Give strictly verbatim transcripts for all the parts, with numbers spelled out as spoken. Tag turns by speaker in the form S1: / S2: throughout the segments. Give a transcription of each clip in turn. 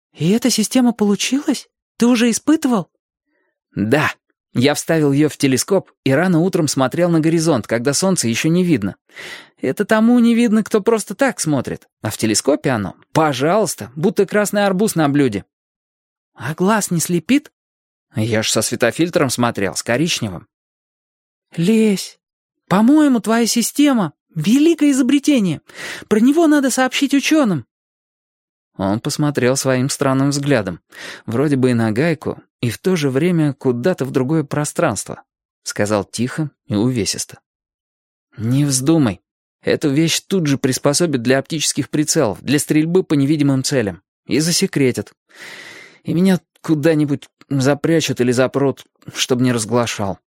S1: И эта система получилась? Ты уже испытывал?
S2: Да. Я вставил ее в телескоп и рано утром смотрел на горизонт, когда солнце еще не видно. Это тому не видно, кто просто так смотрит. А в телескопе оно, пожалуйста, будто красный арбуз на блюде.
S1: А глаз не слепит?
S2: Я ж со светофильтром смотрел, с коричневым.
S1: Лесь, по-моему, твоя система — великое изобретение. Про него надо сообщить ученым.
S2: Он посмотрел своим странным взглядом, вроде бы и на Гайку, и в то же время куда-то в другое пространство. Сказал тихо и увесисто. «Не вздумай. Эту вещь тут же приспособят для оптических прицелов, для стрельбы по невидимым целям. И засекретят. И меня куда-нибудь запрячут или запрут, чтобы не разглашал».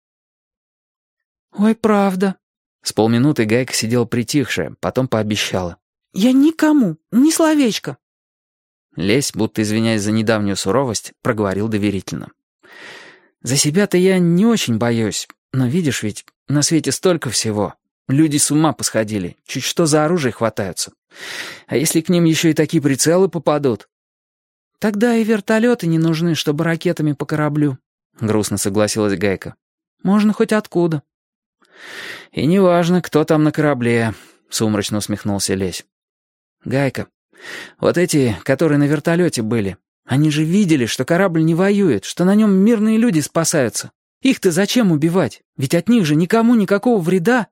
S1: «Ой, правда».
S2: С полминуты Гайка сидела притихшая, потом пообещала.
S1: «Я никому, ни словечко».
S2: Лесь, будто извиняясь за недавнюю суровость, проговорил доверительно. «За себя-то я не очень боюсь, но видишь ведь, на свете столько всего. Люди с ума посходили, чуть что за оружие хватаются. А если к ним еще и такие прицелы попадут?»
S1: «Тогда и вертолеты не нужны, чтобы ракетами по кораблю», — грустно согласилась Гайка. «Можно хоть откуда».
S2: «И неважно, кто там на корабле», — сумрачно усмехнулся Лесь. «Гайка, вот эти, которые на вертолете были, они же видели, что корабль не воюет, что на нем мирные люди спасаются. Их-то зачем убивать? Ведь от них же никому никакого вреда».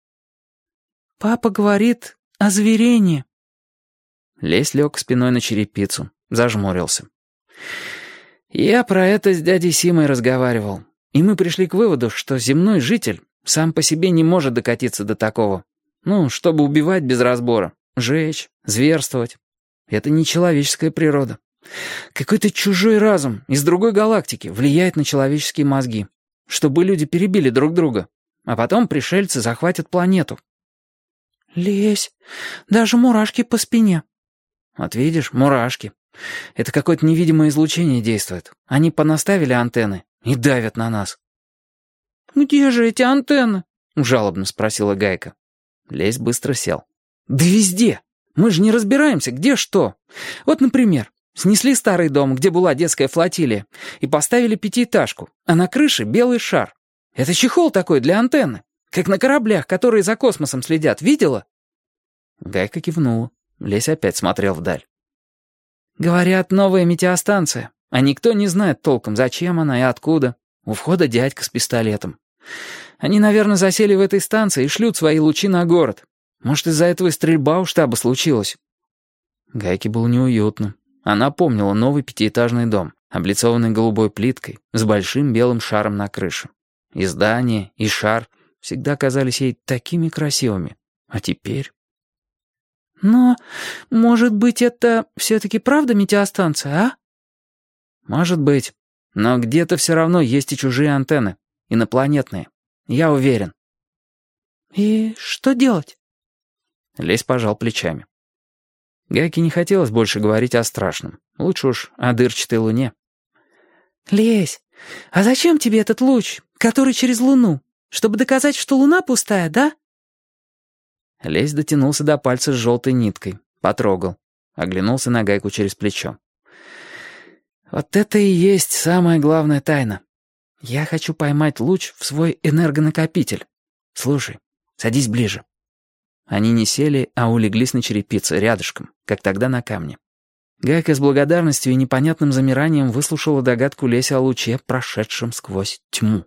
S1: «Папа говорит о зверении».
S2: Лесь лег спиной на черепицу, зажмурился. «Я про это с дядей Симой разговаривал, и мы пришли к выводу, что земной житель сам по себе не может докатиться до такого. Ну, чтобы убивать без разбора, жечь, зверствовать. Это не человеческая природа. Какой-то чужой разум из другой галактики влияет на человеческие мозги, чтобы люди перебили друг друга, а потом пришельцы захватят планету».
S1: «Лесь, даже мурашки по спине».
S2: «Вот видишь, мурашки. Это какое-то невидимое излучение действует. Они понаставили антенны и давят на нас».
S1: «Где же эти антенны?»
S2: — жалобно спросила Гайка. Лесь быстро сел. «Да везде. Мы же не разбираемся, где что. Вот, например, снесли старый дом, где была детская флотилия, и поставили пятиэтажку, а на крыше белый шар. Это чехол такой для антенны, как на кораблях, которые за космосом следят. Видела?» Гайка кивнула. Лесь опять смотрел вдаль. «Говорят, новая метеостанция, а никто не знает толком, зачем она и откуда. У входа дядька с пистолетом. Они, наверное, засели в этой станции и шлют свои лучи на город. Может, из-за этого и стрельба у штаба случилась». Гайке было неуютно. Она помнила новый пятиэтажный дом, облицованный голубой плиткой, с большим белым шаром на крыше. И здание, и шар всегда казались ей такими красивыми. А теперь...
S1: «Но, может быть, это все-таки правда метеостанция, а?»
S2: «Может быть. Но где-то все равно есть и чужие антенны. Инопланетные. Я уверен».
S1: «И что делать?»
S2: Лесь пожал плечами. Гайке не хотелось больше говорить о страшном. Лучше уж о дырчатой луне.
S1: «Лесь, а зачем тебе этот луч, который через луну? Чтобы доказать, что луна пустая, да?»
S2: Лесь дотянулся до пальца с желтой ниткой. Потрогал. Оглянулся на Гайку через плечо. «Вот это и есть самая главная тайна. Я хочу поймать луч в свой энергонакопитель. Слушай, садись ближе». Они не сели, а улеглись на черепице, рядышком, как тогда на камне. Гайка с благодарностью и непонятным замиранием выслушала догадку Леся о луче, прошедшем сквозь тьму.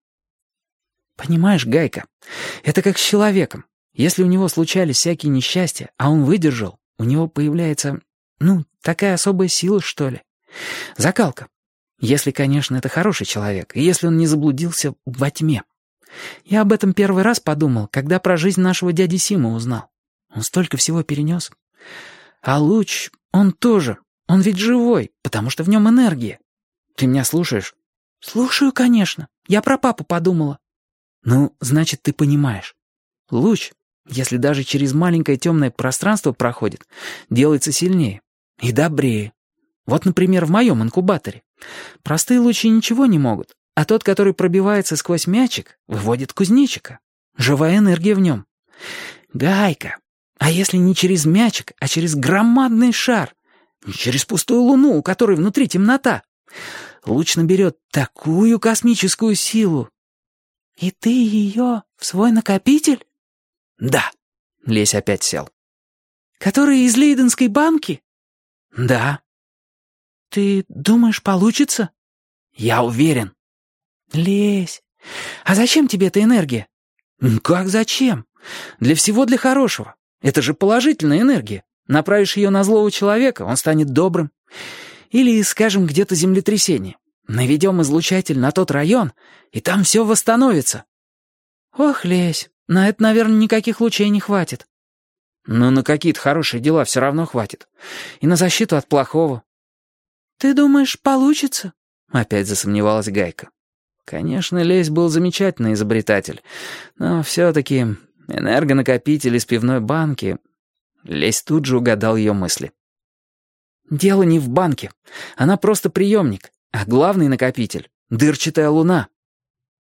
S2: «Понимаешь, Гайка, это как с человеком. Если у него случались всякие несчастья, а он выдержал, у него появляется, ну, такая особая сила, что ли. Закалка. Если, конечно, это хороший человек, и если он не заблудился во тьме. Я об этом первый раз подумал, когда про жизнь нашего дяди Сима узнал. Он столько всего перенес. А луч, он тоже, он ведь живой, потому что в нем энергия. Ты меня слушаешь?»
S1: «Слушаю, конечно. Я про папу подумала».
S2: «Ну, значит, ты понимаешь. Луч, если даже через маленькое темное пространство проходит, делается сильнее и добрее. Вот, например, в моем инкубаторе. Простые лучи ничего не могут, а тот, который пробивается сквозь мячик, выводит кузнечика. Живая энергия в нем. Гайка, а если не через мячик, а через громадный шар?
S1: Не через пустую луну, у которой внутри темнота. Луч наберет такую космическую силу». «И ты ее в свой накопитель?»
S2: «Да». Лесь опять сел.
S1: «Который из Лейденской банки?»
S2: «Да».
S1: «Ты думаешь, получится?»
S2: «Я уверен».
S1: «Лесь, а зачем тебе эта энергия?»
S2: «Как зачем? Для всего для хорошего. Это же положительная энергия. Направишь ее на злого человека, он станет добрым. Или, скажем, где-то землетрясение. Наведем излучатель на тот район, и там все восстановится».
S1: «Ох, Лесь, на это, наверное, никаких лучей не хватит».
S2: «Но на какие-то хорошие дела все равно хватит. И на защиту от плохого».
S1: «Ты думаешь, получится?»
S2: Опять засомневалась Гайка. Конечно, Лесь был замечательный изобретатель, но все-таки энергонакопитель из пивной банки... Лесь тут же угадал ее мысли. «Дело не в банке. Она просто приемник. А главный накопитель — дырчатая луна».